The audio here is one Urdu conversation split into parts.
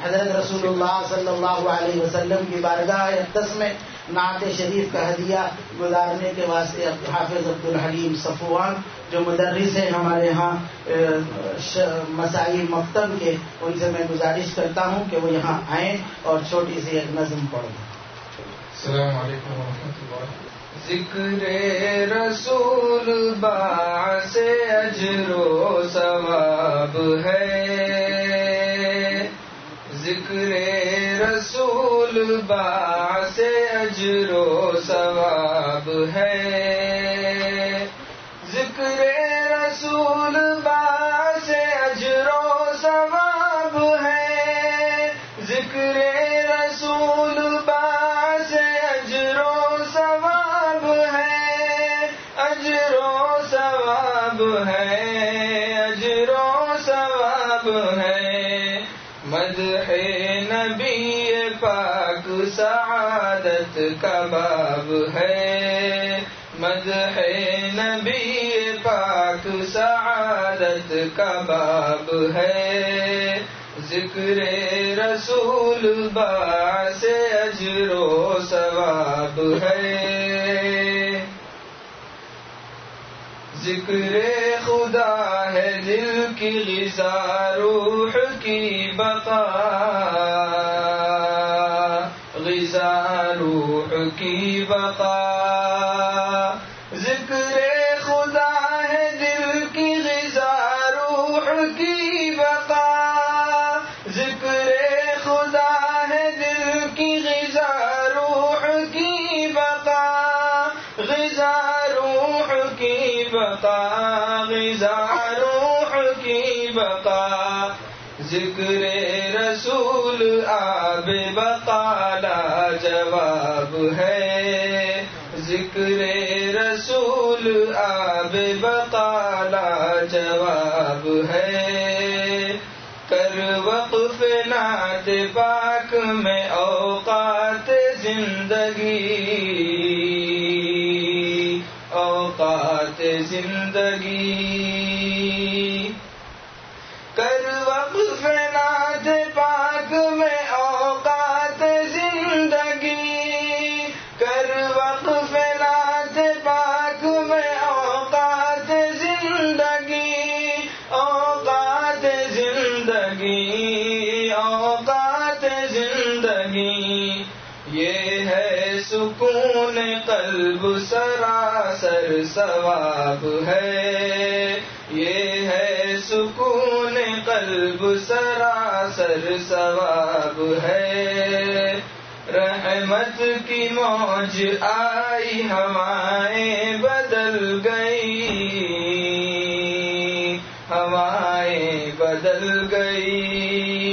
حضرت رسول اللہ صلی اللہ علیہ وسلم کی بارگاہ اقدس میں نعت شریف کا ہدیہ گزارنے کے واسطے حافظ عبدالحلیم صفوان جو مدرس ہیں ہمارے ہاں مسائل مکتب کے، ان سے میں گزارش کرتا ہوں کہ وہ یہاں آئیں اور چھوٹی سی ایک نظم پڑھیں۔ السلام علیکم ورحمۃ اللہ۔ ذکر رسول باعث اجر و ثواب ہے، ذکر رسول باعث اجر و ثواب ہے، ذکر رسول باعث اجر و ثواب ہے، ذکر رسول باعث اجر و ثواب ہے، اجر و ثواب ہے، اجر و ثواب ہے، مدح نبی پاک سعادت کا باب ہے، مدح نبی پاک سعادت کا باب ہے، ذکر رسول باعث اجر و ثواب ہے، ذکر خدا ہے دل کی غذا روح کی بقا، غذا روح کی بقا، ذکر خدا ہے دل کی غذا روح کی بقا، ذکر خدا ہے دل کی غذا روح کی بقا، غذا روح کی بقا، غذا روح کی بقا، ذکر رسول آب بقا لا جواب ہے، ذکر رسول آب بقا لا جواب ہے، کر وقف نعت پاک میں اوقات زندگی، اوقات زندگی، کر وقف نعت پاک میں اوقات زندگی، کر وقف نعت پاک میں اوقات زندگی، اوقات زندگی، اوقات زندگی، یہ ہے سکون قلب سراسر ثواب ہے، یہ ہے سکون قلب سراسر ثواب ہے، رحمت کی موج آئی ہوائیں بدل گئی، ہوائیں بدل گئی،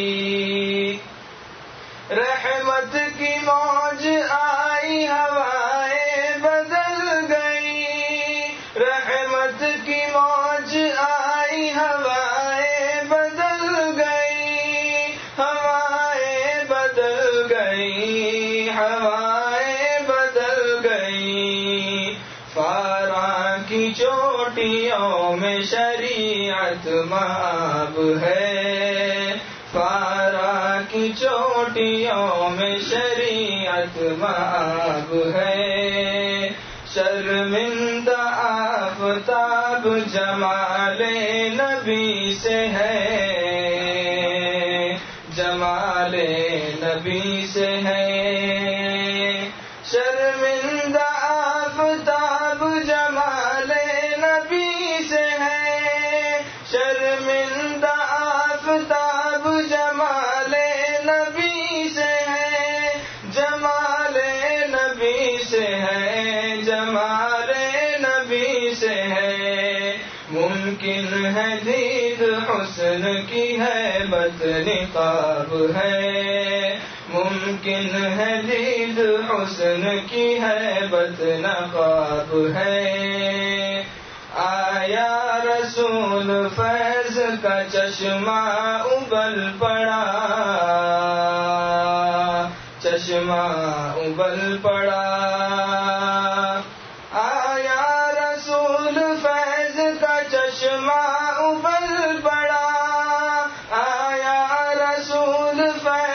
رحمت کی موج آئی ہوائیں بدل گئی، رحمت کی موج آئی ہوائیں بدل گئی، ہوائیں بدل گئی، ہوائیں بدل گئی، فاراں کی چوٹیوں میں شریعت مآب ہے، فاراں کی چوٹیوں میں شریعت مآب ہے، شرمندہ آفتاب جمال نبی سے ہے، جمال نبی سے ہے، شرمندہ آفتاب جمال نبی سے ہے، شرمندہ آفتاب جمال نبی سے ہے، جمال نبی سے ہے، جمال نبی سے ہے، ممکن ہے دید حسن کی ہیبت نقاب ہے، ممکن ہے دید حسن کی ہیبت نقاب ہے، آیا رسول فیض کا چشمہ ابل پڑا، چشمہ ابل پڑا، آیا رسول فیض کا چشمہ ابل پڑا، آیا رسول فیض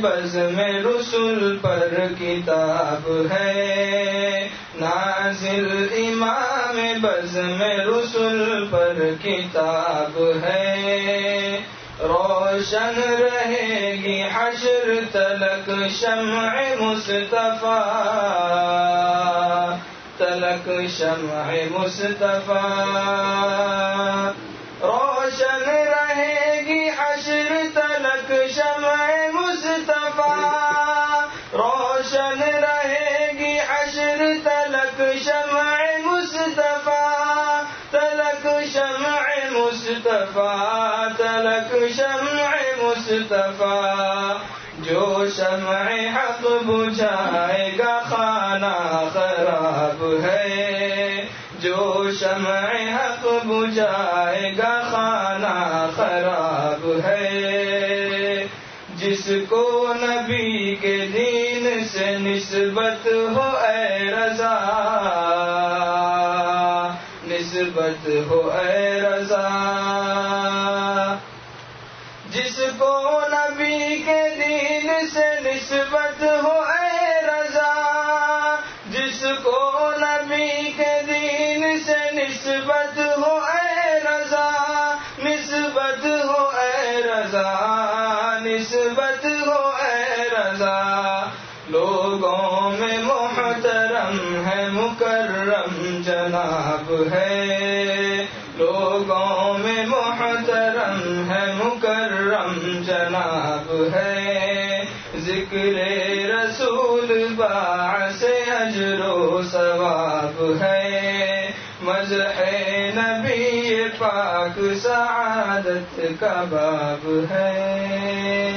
بزم رسول پر کتاب ہے، نازل امام بزم رسول پر کتاب ہے، روشن رہے گی حشر تلک شمع مصطفیٰ، تلک شمع مصطفیٰ، روشن رہے گی حشر تلک شمع مصطفیٰ، روشن رہے گی حشر تلک شمع مصطفیٰ، تلک شمع مصطفیٰ، تلک شمع مصطفیٰ، جو شمع حق بجھائے گا خانہ خراب ہے، جو شمع حق بجھائے گا خانہ خراب ہے، جس کو نبی کے دین سے نسبت ہو اے رضا، نسبت ہو اے رضا، جس کو نبی کے دین سے نسبت ہو اے رضا، جس کو نبی کے دین سے نسبت ہو اے رضا، نسبت ہو اے رضا، نسبت ہو اے رضا، لوگوں میں محترم ہے مکرم جناب ہے، لوگوں میں محترم ہے مکرم جناب ہے، ذکر رسول باعث اجر و ثواب ہے، مدح نبی پاک سعادت کا باب ہے۔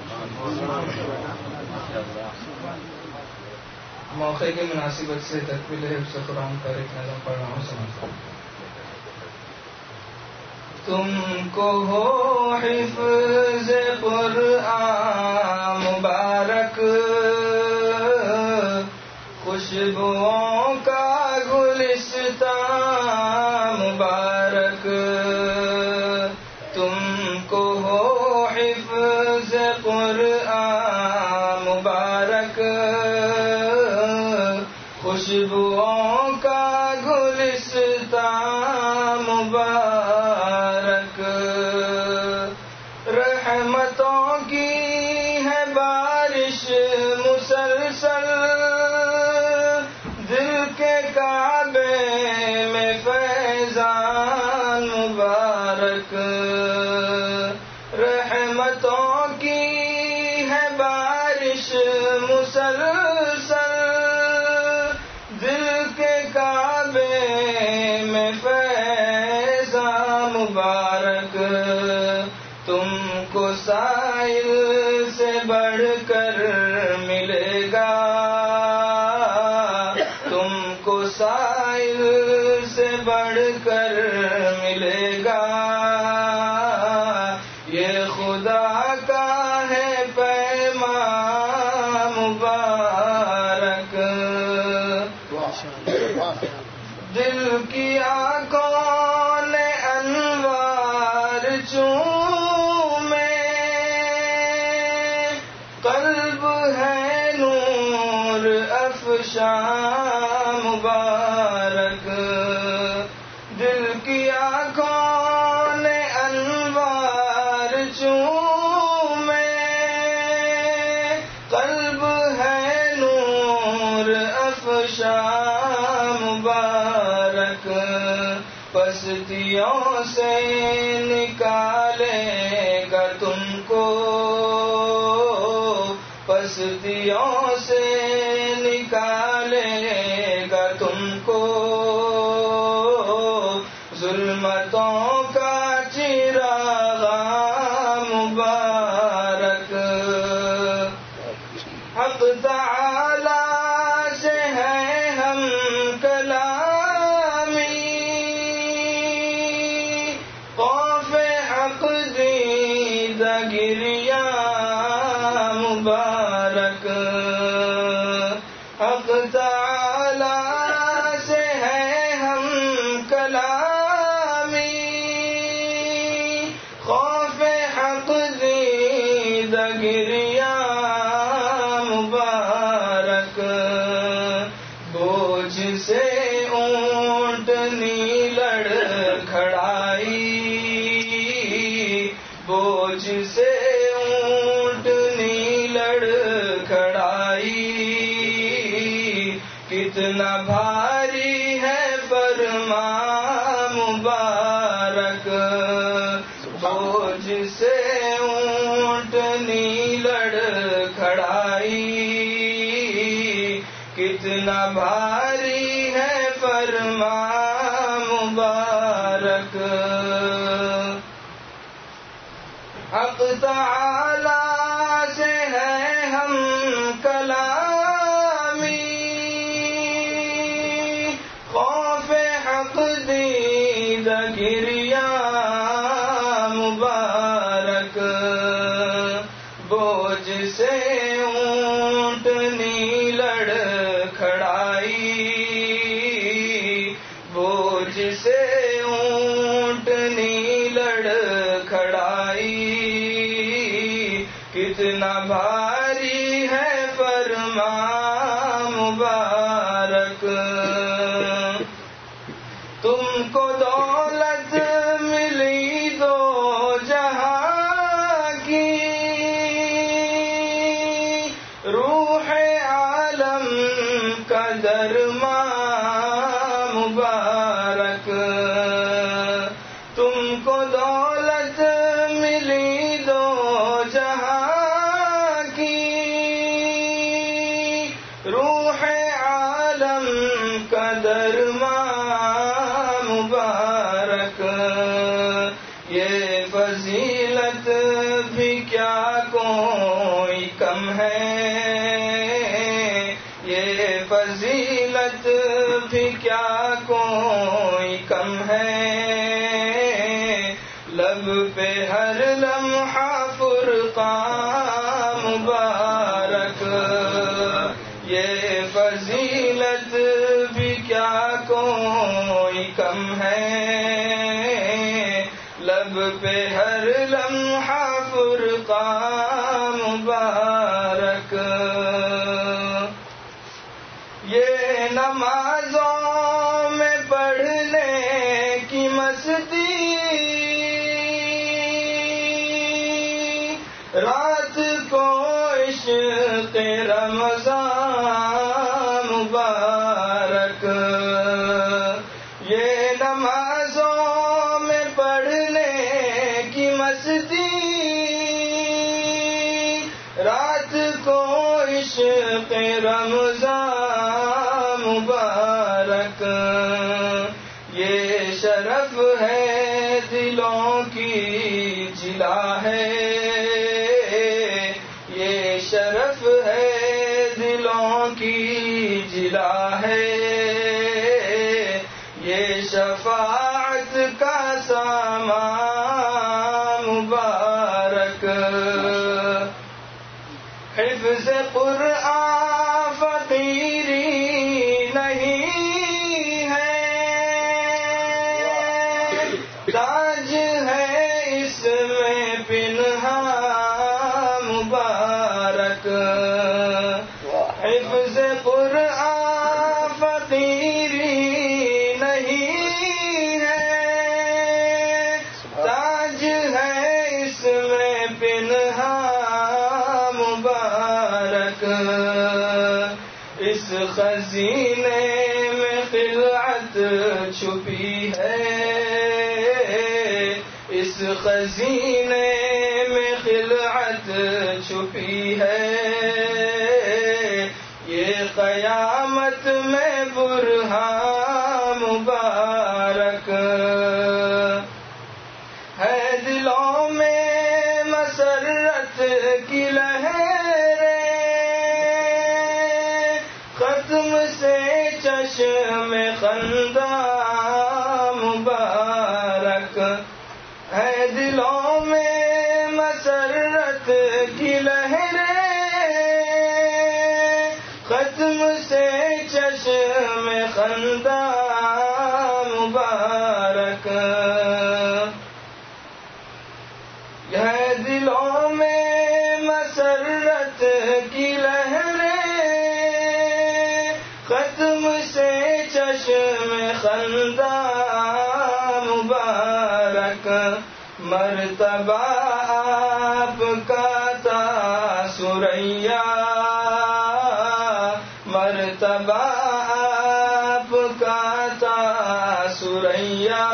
موقع کی مناسبت سے تکمیل حفظ قرآن کا ایک نظم پڑھ رہا ہوں، سمجھتا ہوں۔ تم کو ہو حفظ قرآن مبارک، خوشبوؤں کا گلستان مبارک، تم کو ہو حفظ قرآن مبارک، خوشبوؤں کا گلستان مبارک، رحمتوں کی ہے بارش مسلسل، دل کے کعبے میں فیضان مبارک، رحمتوں کی ہے بارش مسلسل، دل کے کعبے میں فیضان مبارک، تم کو سائل سے بڑھ کر ملے گا، تم کو سائل سے بڑھ کر ملے گا، یہ خدا کا ہے پیمان مبارک، دل کی آنکھوں نے انوار چومے، قلب ہے نور افشاں مبارک، دل کی آنکھوں نے انوار چومے، قلب ہے نور افشاں مبارک، پستیوں سے نکالے گا تم کو، پستیوں سے نکالے گا تم کو، ظلمتوں کا چراغ مبارک، حق تعالی سے ہے ہم کلامی، خوف حق دیدہ گریہ مبارک، حق تعالی سے ہے ہم کلامی، خوف حق دیدہ گریہ کتنا بھاری ہے فرمان مبارک، بوجھ سے اونٹنی لڑکھڑائی، کتنا بھاری ہے فرمان مبارک۔ حق تعالی سے ہے ہم کلامی، خوف حق دیدہ گریہ مبارک، بوجھ سے اونٹنی لڑکھڑائی، بوجھ سے اونٹنی لڑکھڑائی، کتنا بھاری ہے فرمان مبارک۔ تم کو دولت ملی دو جہاں کی، روح عالم کا درما مبارک، تم کو دولت ملی دو جہاں کی، روح عالم کا درما مبارک، یہ فضیلت بھی کیا کوئی کم ہے، یہ فضیلت بھی کیا کوئی کم ہے، لب پہ ہر لمحہ فرقان مبارک، یہ فضیلت بھی کیا کوئی کم ہے، لب پہ ہر لمحہ فرقان مبارک۔ یہ نمازوں میں پڑھنے کی مستی، رات کو عشق رمضان مبارک، یہ نمازوں میں پڑھنے کی مستی، رات کو عشق رمضان مبارک، یہ شرف ہے دلوں کی جلا ہے، یہ شرف ہے دلوں کی جلا ہے، یہ شفاعت کا سامان مبارک، حفظ قرآن فقیری نہیں ہے، تاج ہے اس میں پنہاں مبارک، حفظ قرآن فقیری نہیں ہے، تاج ہے اس میں پنہاں مبارک، اس خزینے میں خلعت چھپی ہے، اس خزینے میں خلعت چھپی ہے، یہ قیامت میں برہان مبارک، ہے دلوں میں مسرت کی لہریں، ختم سے چشم خنداں مبارک، ہے دلوں میں مسرت کی لہریں، ختم سے چشم خنداں مبارک، ہے دلوں میں مسرت کی لہریں، ختم سے چشم خنداں مبارک، مرتبہ آپ کا تھا سریا، مرتبہ مرتبہ آپ کا تاثریا،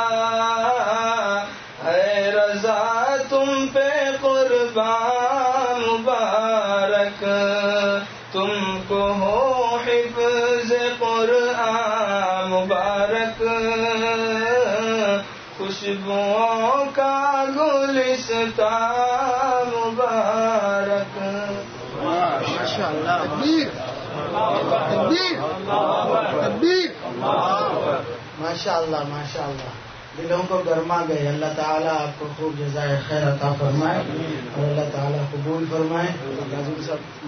اے رضا تم پہ قربان مبارک، تم کو ہو حفظ قرآن مبارک، خوشبوؤں کا گلستان مبارک۔ ماشاءاللہ، تکبیر تکبیر تکبیر، ماشاءاللہ ماشاءاللہ، دلوں کو گرما گئے۔ اللہ تعالیٰ آپ کو خوب جزائے خیر عطا فرمائے اور اللہ تعالیٰ قبول فرمائے۔